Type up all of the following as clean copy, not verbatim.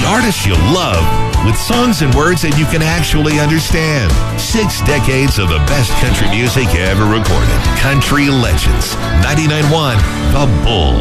artists you love with songs and words that you can actually understand. 6 decades of the best country music ever recorded. Country Legends. 99.1 The Bull.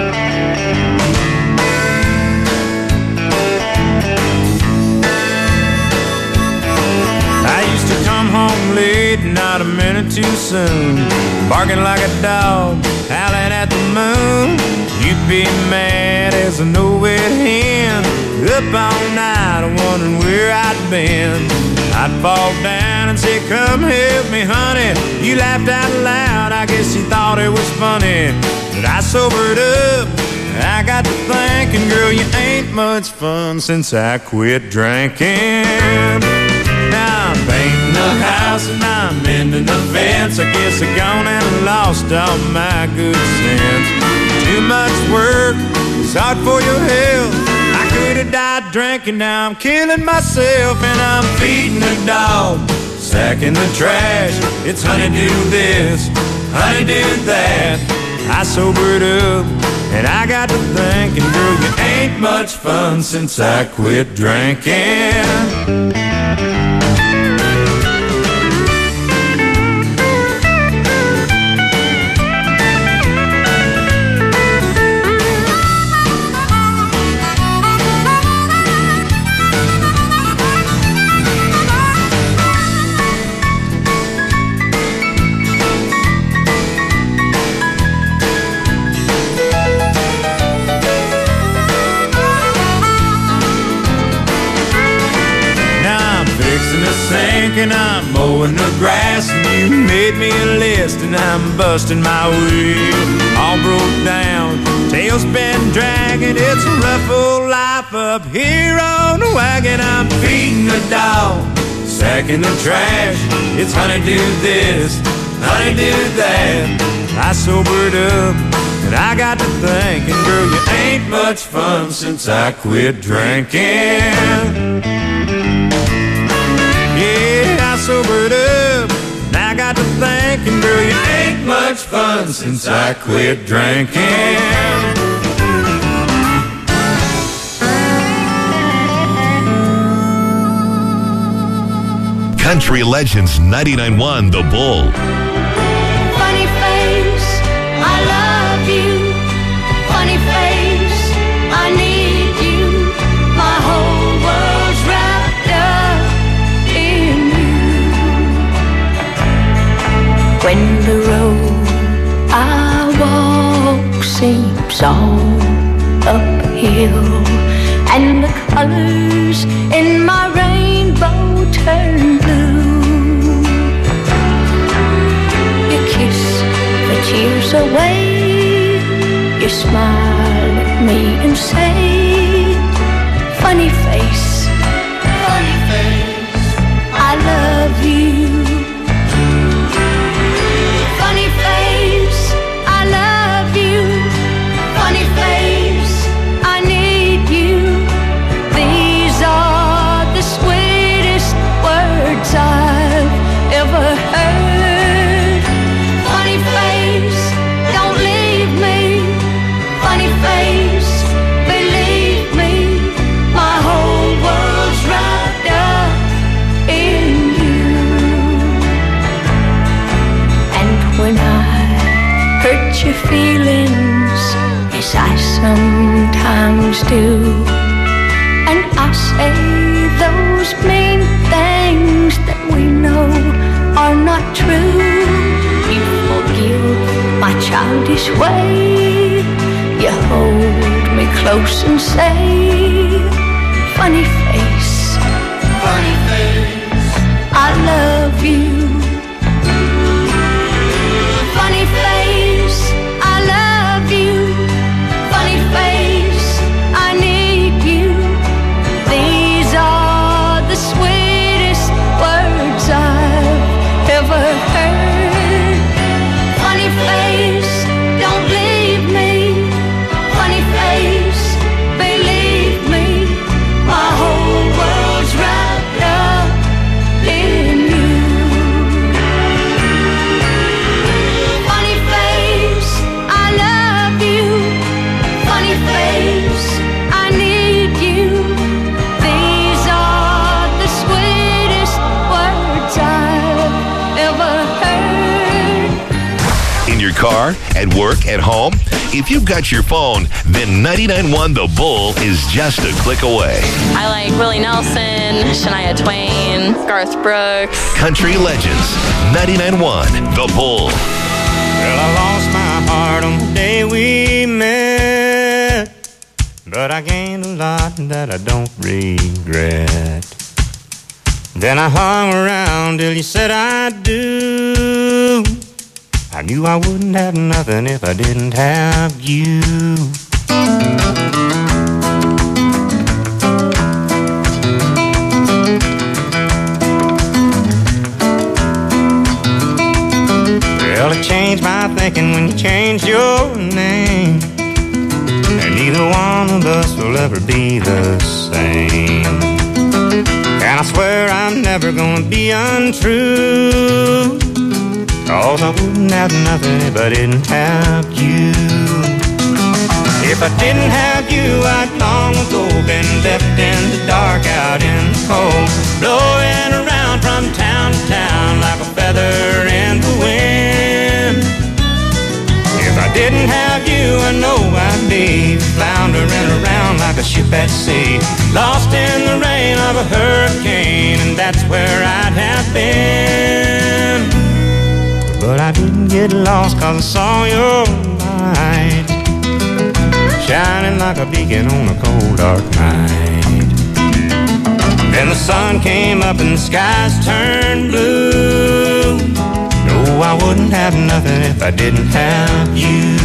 I used to come home late, not a minute too soon, barking like a dog, howling at the moon. You'd be mad as a no-wet hen, up all night wondering where I'd been. I'd fall down and say, come help me, honey. You laughed out loud, I guess you thought it was funny. But I sobered up, I got to thinking, girl, you ain't much fun since I quit drinking. Now I'm painting the house and I'm mending the fence. I guess I gone and lost all my good sense. Too much work, it's hard for your health. I could have died drinking, now I'm killing myself. And I'm feeding the dog, sacking the trash. It's honey do this, honey do that. I sobered up and I got to thinking, girl, you ain't much fun since I quit drinking. And I'm mowing the grass, and you made me a list, and I'm busting my wheel. All broke down, tail's been dragging. It's a rough old life up here on the wagon. I'm feeding the dog, sacking the trash. It's honey do this, honey do that. I sobered up and I got to thinking, girl, you ain't much fun since I quit drinking. Yeah, I sobered up, and I got to thinking, girl, you ain't much fun since I quit drinking. Country Legends 99.1 The Bull. Funny face, I love you. Funny face, I need you. My whole world's wrapped up in you. When the road I walk seems all uphill, and the colors in my rainbow turn blue, you kiss the tears away, you smile at me and say, funny face, I love you. Funny face, I love you. Funny face, I need you. These are the sweetest words I've ever heard. Funny face, don't leave me. Funny face, believe me. My whole world's wrapped up in you. And when I hurt your feelings, as I sometimes do, and I say those mean things that we know are not true, you forgive my childish way. You hold me close and say, funny face, I love you. Funny face, I love you. Funny face, I need you. These are the sweetest words I've ever heard. Funny face, don't leave me. Funny face, believe me. car, at work, at home? If you've got your phone, then 99.1 The Bull is just a click away. I like Willie Nelson, Shania Twain, Garth Brooks. Country Legends, 99.1 The Bull. Well, I lost my heart on the day we met, but I gained a lot that I don't regret. Then I hung around till you said I do. I knew I wouldn't have nothing if I didn't have you. Well, it changed my thinking when you changed your name, and neither one of us will ever be the same. And I swear I'm never gonna be untrue, 'cause I wouldn't have nothing if I didn't have you. If I didn't have you, I'd long ago been left in the dark, out in the cold, blowing around from town to town like a feather in the wind. If I didn't have you, I know I'd be floundering around like a ship at sea, lost in the rain of a hurricane, and that's where I'd have been. But I didn't get lost 'cause I saw your light shining like a beacon on a cold dark night. Then the sun came up and the skies turned blue. No, I wouldn't have nothing if I didn't have you.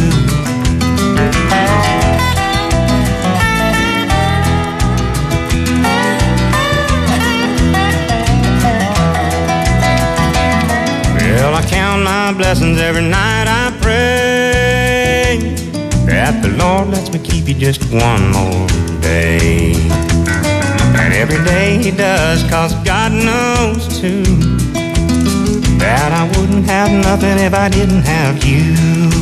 Well, I count my blessings every night I pray that the Lord lets me keep you just one more day. And every day He does, 'cause God knows too that I wouldn't have nothing if I didn't have you.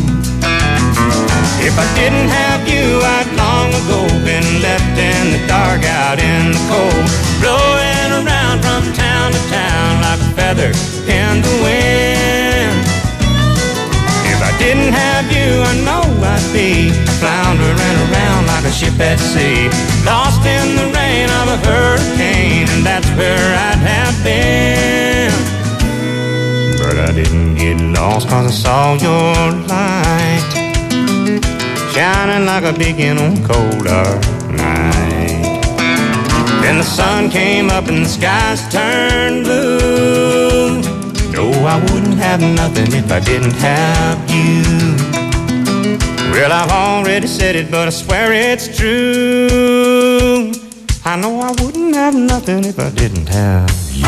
If I didn't have you, I'd long ago been left in the dark, out in the cold, blowing around from town to town like a feather in the wind. If I didn't have you, I know I'd be floundering around like a ship at sea, lost in the rain of a hurricane, and that's where I'd have been. But I didn't get lost 'cause I saw your light shining like a beacon on a cold dark night. Then the sun came up and the skies turned blue. No, I wouldn't have nothing if I didn't have you. Well, I've already said it, but I swear it's true. I know I wouldn't have nothing if I didn't have you.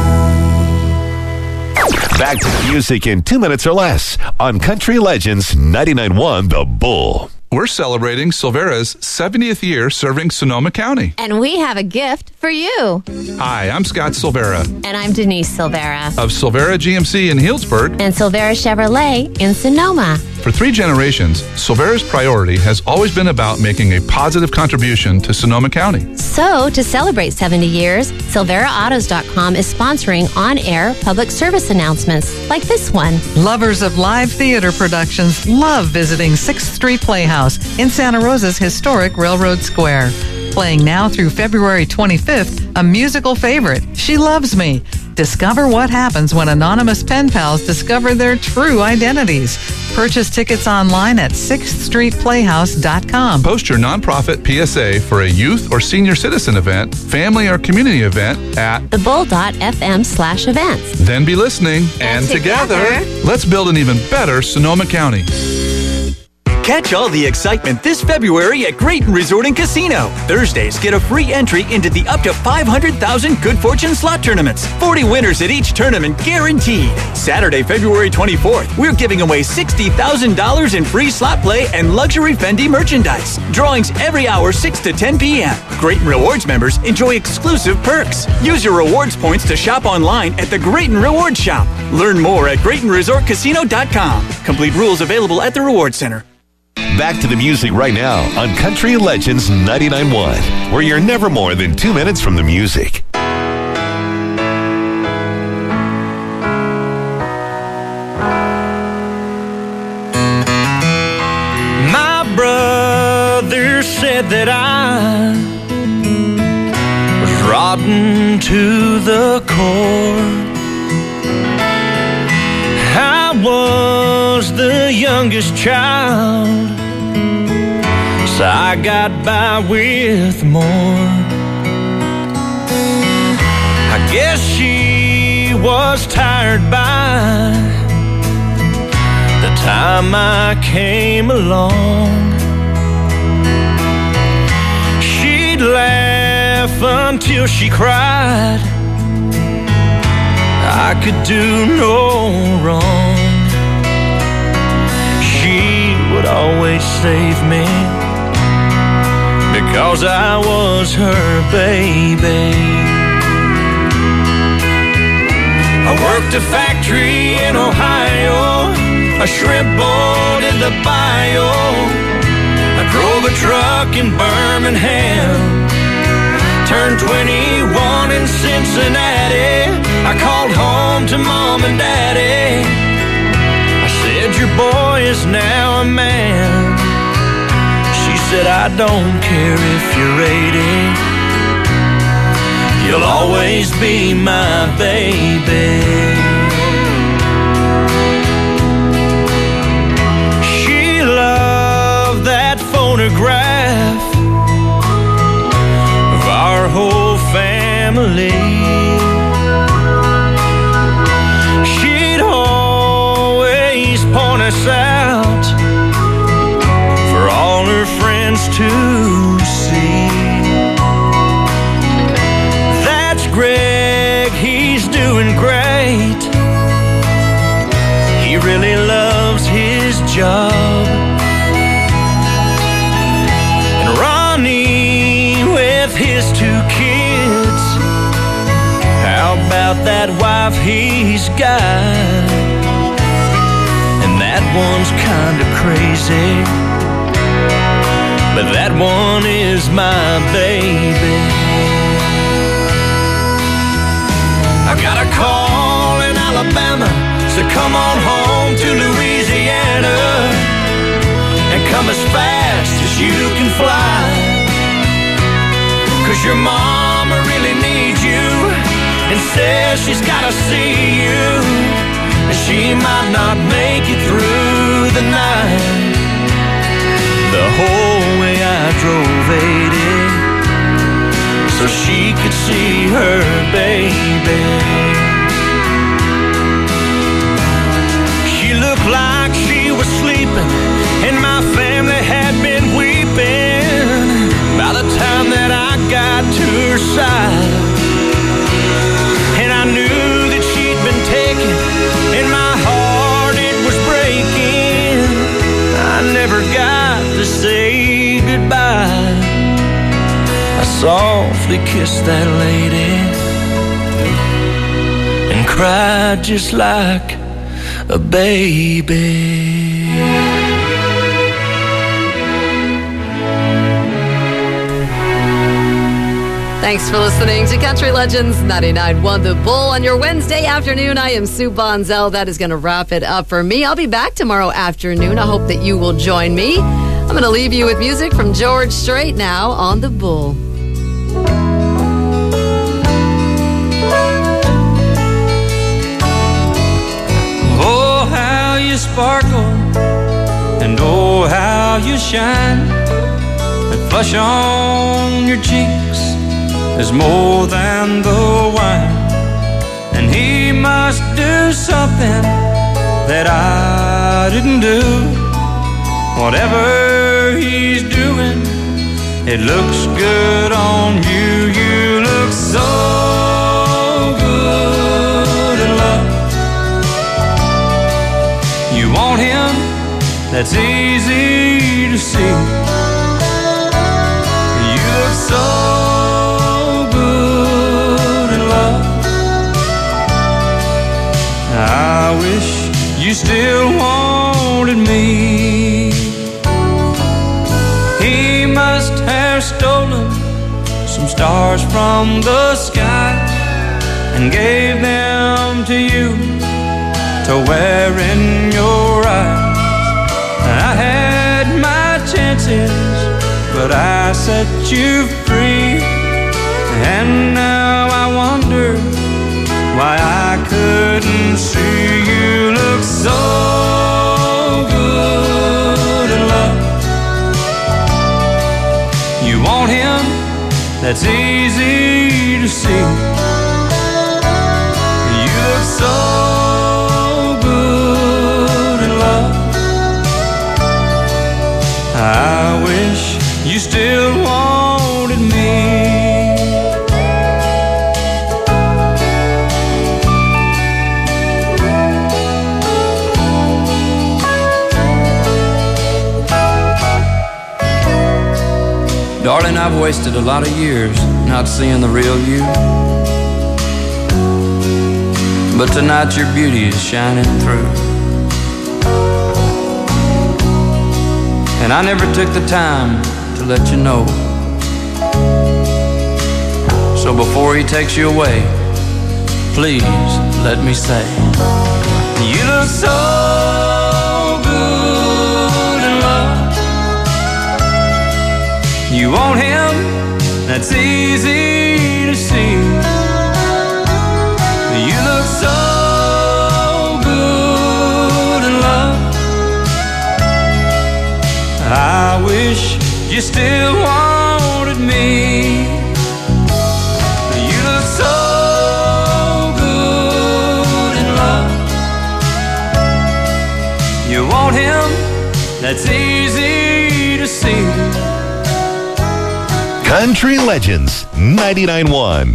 Back to the music in 2 minutes or less on Country Legends 99.1 The Bull. We're celebrating Silvera's 70th year serving Sonoma County. And we have a gift for you. Hi, I'm Scott Silvera And I'm Denise Silvera. of Silvera GMC in Healdsburg. And Silvera Chevrolet in Sonoma. For 3 generations, Silvera's priority has always been about making a positive contribution to Sonoma County. So, to celebrate 70 years, SilveraAutos.com is sponsoring on-air public service announcements like this one. Lovers of live theater productions love visiting 6th Street Playhouse in Santa Rosa's historic Railroad Square. Playing now through February 25th, a musical favorite, She Loves Me. Discover what happens when anonymous pen pals discover their true identities. Purchase tickets online at 6thstreetplayhouse.com. Post your nonprofit PSA for a youth or senior citizen event, family or community event at thebull.fm/events. Then be listening, and together, let's build an even better Sonoma County. Catch all the excitement this February at Grayton Resort and Casino. Thursdays get a free entry into the up to 500,000 Good Fortune slot tournaments. 40 winners at each tournament guaranteed. Saturday, February 24th, we're giving away $60,000 in free slot play and luxury Fendi merchandise. Drawings every hour 6 to 10 p.m. Grayton Rewards members enjoy exclusive perks. Use your rewards points to shop online at the Grayton Rewards Shop. Learn more at GraytonResortCasino.com. Complete rules available at the Reward Center. Back to the music right now on Country Legends 99.1, where you're never more than 2 minutes from the music. said that I was rotten to the core. I was the youngest child, so I got by with more. I guess she was tired by the time I came along. She'd laugh until she cried. I could do no wrong. She would always save me because I was her baby. I worked a factory in Ohio, a shrimp boat in the bayou. I drove a truck in Birmingham, turned 21 in Cincinnati. I called home to Mom and Daddy. I said, your boy is now a man. She said, I don't care if you're 80. You'll always be my baby. She loved that photograph of our whole family. She'd always point us out for all her friends to see. That's Greg, he's doing great. He really loves his job. And Ronnie with his 2 kids, how about that wife he's got? And that one's kinda crazy, but that one is my baby. I got a call in Alabama, so come on home to Louisiana and come as fast as you can fly, 'cause your mama really needs you and says she's gotta see you, and she might not make it through the night. The whole way I drove 80 so she could see her baby. She looked like she was sleeping, and my family had been weeping by the time that I got to her side. And I knew that she'd been taken, and my heart, it was breaking. I never got to say goodbye. I softly kissed that lady and cried just like a baby. Thanks for listening to Country Legends 99.1 The Bull on your Wednesday afternoon. I am Sue Bonzel. That is going to wrap it up for me. I'll be back tomorrow afternoon. I hope that you will join me. I'm going to leave you with music from George Strait now on The Bull. Oh, how you sparkle, and oh, how you shine. That flush on your cheeks is more than the wine. And he must do something that I didn't do. Whatever he's doing, it looks good on you. You look so good in love. You want him, that's easy to see. You look so good in love. I wish you still wanted me. He must have stolen some stars from the sky and gave them to you to wear in your eyes. I had my chances but I set you free. And now I wonder why I couldn't see you look so good in love. You want him? That's easy to see. You look so good in love. I wish you still wanted me. Darling, I've wasted a lot of years not seeing the real you. But tonight your beauty is shining through. And I never took the time to let you know. So before he takes you away, please let me say, you look so good in love. You want him? That's easy to see. You look so good in love. I wish you still wanted me. You look so good in love. You want him? That's easy to see. Country Legends 99.1.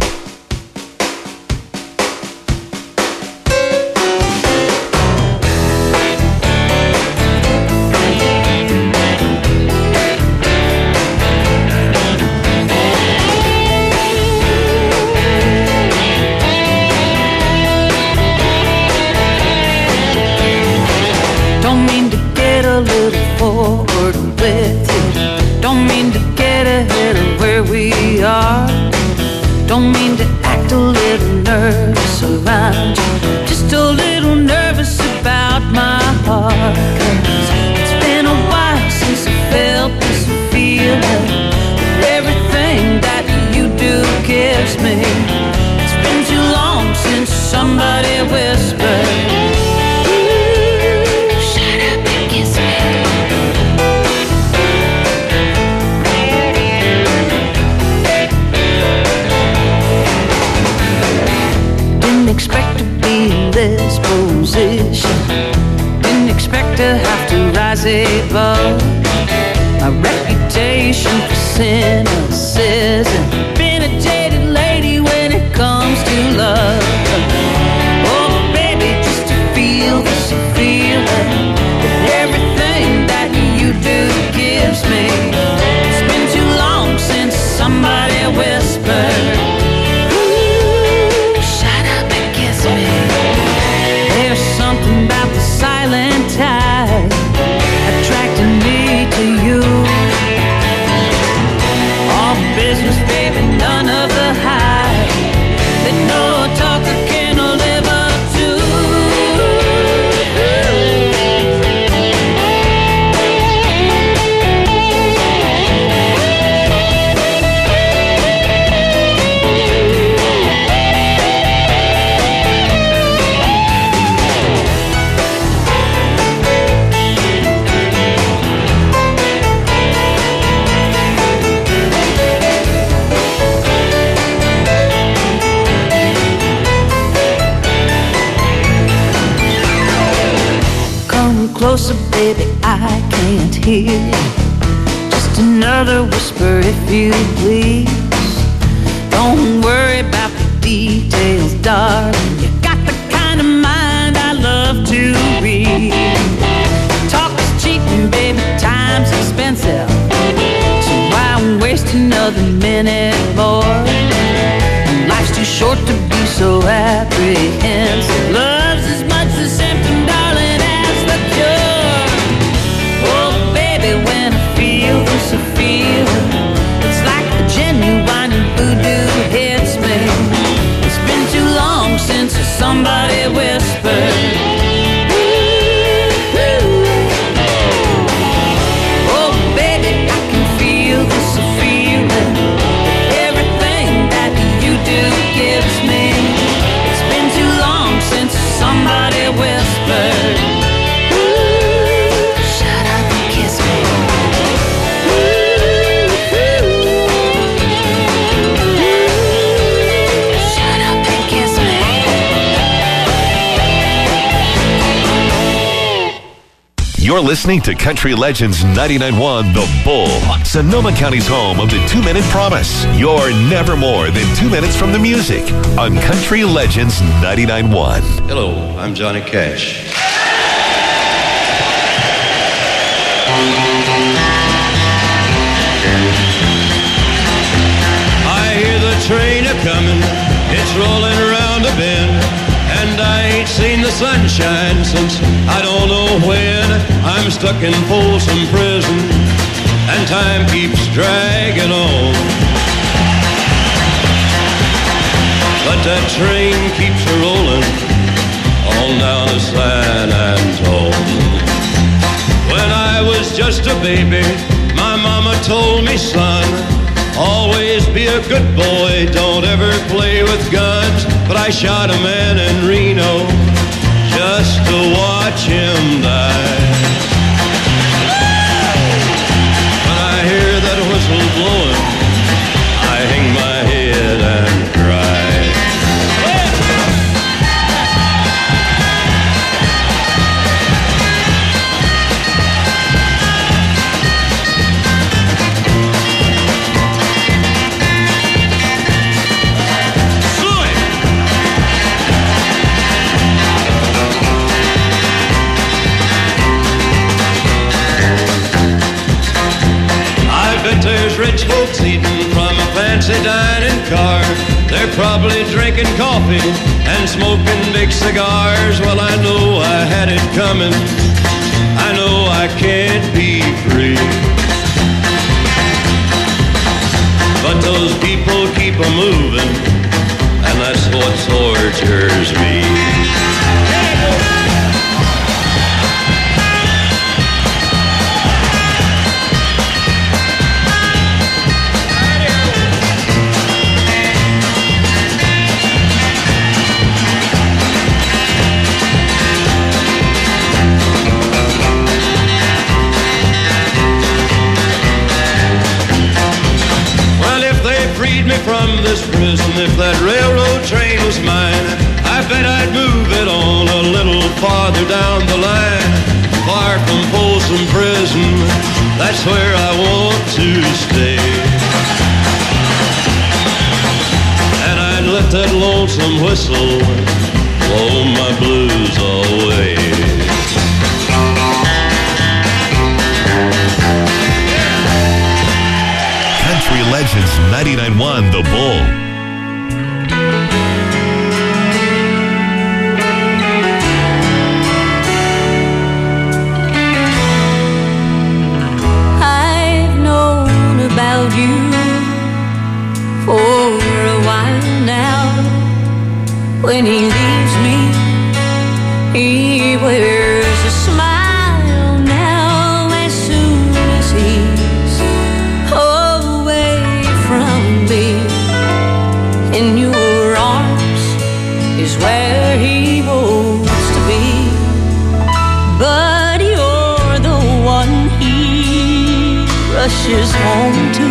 Don't mean to get a little forward with you. Don't mean to get ahead of where we are. Don't mean to act a little nervous around you. Just a little nervous about my heart. 'Cause it's been a while since I felt this feeling. Everything that you do gives me. It's been too long since somebody whispered, shut up and kiss me. Didn't expect to be in this position. Didn't expect to have to rise above. My reputation for cynicism. Been a jaded lady when it comes to love. Oh baby, just to feel this feeling that everything that you do gives me. It's been too long since somebody whispered, shut up and kiss me. There's something about the silent tide attracting me to you. All business, baby, none of the hype that no talker can live up to. Come closer, baby, I can't hear you. Just another whisper if you please. Don't worry about the details, darling. You got the kind of mind I love to read. Talk is cheap and baby, time's expensive. So why waste another minute more? Life's too short to be so apprehensive. Love's as much the symptom, darling, as the cure. Oh baby, when I feel this feeling, it's like the genuine voodoo hits me. It's been too long since somebody whispered, oh baby, I can feel You're listening to Country Legends 99.1 The Bull, Sonoma County's home of the 2-Minute Promise. You're never more than 2 minutes from the music on Country Legends 99.1. Hello, I'm Johnny Cash. I hear the train a-comin', it's rolling around a bend, and I ain't seen the sunshine since I don't know when. I'm stuck in Folsom Prison, and time keeps dragging on. But that train keeps a-rolling on down to San Antone. When I was just a baby, my mama told me, son, always be a good boy, don't ever play with guns. But I shot a man in Reno just to watch him die. When I hear that whistle blowing, I hang my head and cry. There's rich folks eating from a fancy dining car. They're probably drinking coffee and smoking big cigars. Well, I know I had it coming. I know I can't be free. But those people keep a-moving, and that's what tortures me. Freed me from this prison. If that railroad train was mine, I bet I'd move it on a little farther down the line. Far from Folsom Prison, that's where I want to stay. And I'd let that lonesome whistle blow my blues away. Country Legends 99.1 The Bull. I've known about you for a while now. When he leaves me, he wears a smile now. As soon as he's away from me, in your arms is where he wants to be. But you're the one he rushes home to.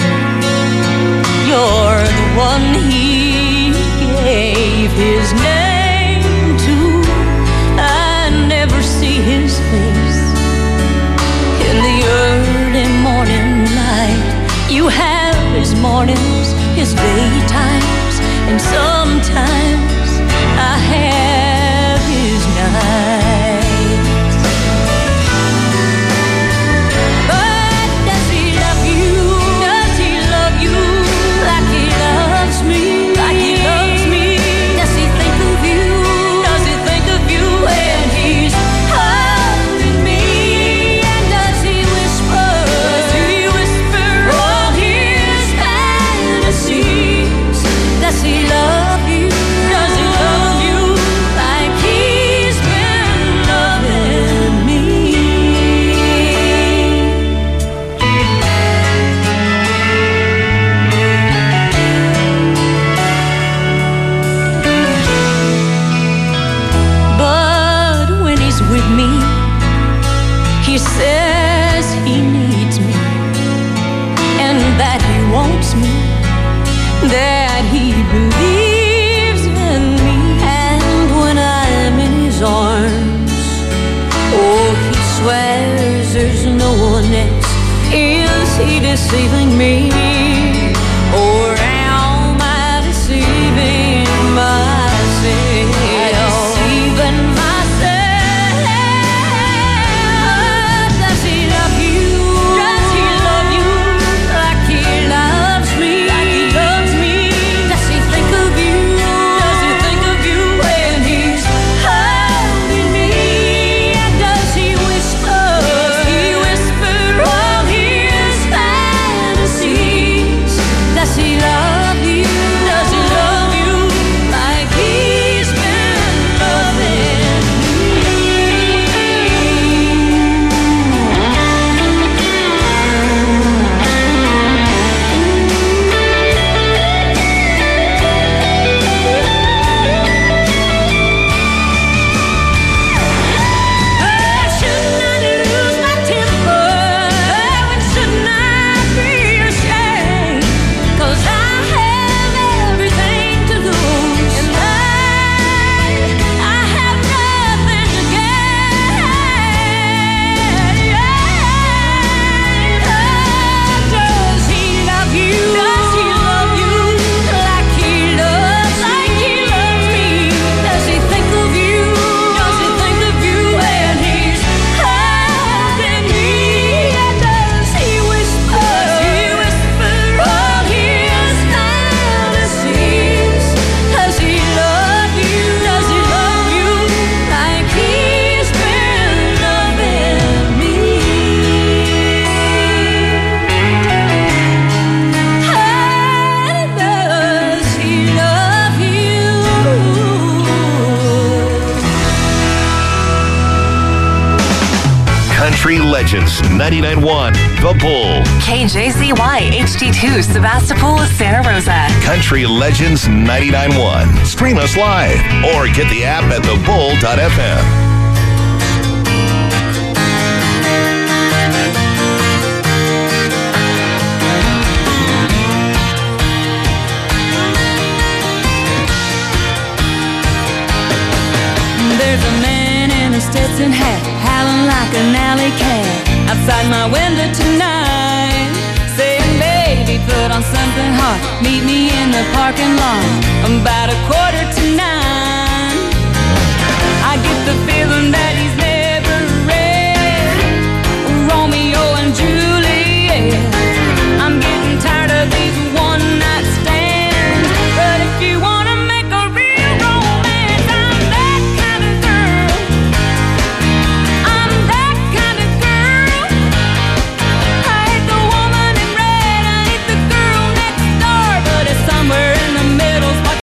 You're the one he gave his name to. I never see his face in the early morning light. You have his mornings, his daytimes, and sometimes I have his nights. But does he love you? Does he love you like he loves me? Like he loves me? Does he think of you? Does he think of you when he's holding me? And does he whisper? Does he whisper all his fantasies deceiving me? Or am I deceiving myself? Deceiving myself. Does he love you? Does he love you like he loves me? Like he loves me? Does he think of you? Does he think of you when he's holding me? And does he whisper? Does he whisper all his fantasies? Does he love you? Does he love you like he's been loving shouldn't I lose my temper? When shouldn't I be ashamed? 'Cause I have everything to lose, and I have nothing to gain. Does he love you? Does he love you like he loves me? Does he think of you? Does he think of you when he's holding me? And does he whisper? All his fantasies? Does he love you? Does he love you like he's been loving me? Does he love you? Country Legends 99.1 The Bull. KJZY HD2 Sebastopol, Santa Rosa. Country Legends 99.1. Stream us live or get the app at thebull.fm. There's a man in a Stetson hat, howling like an alley cat, outside my window tonight, saying, baby, put on something hot, meet me in the parking lot, about 1:45.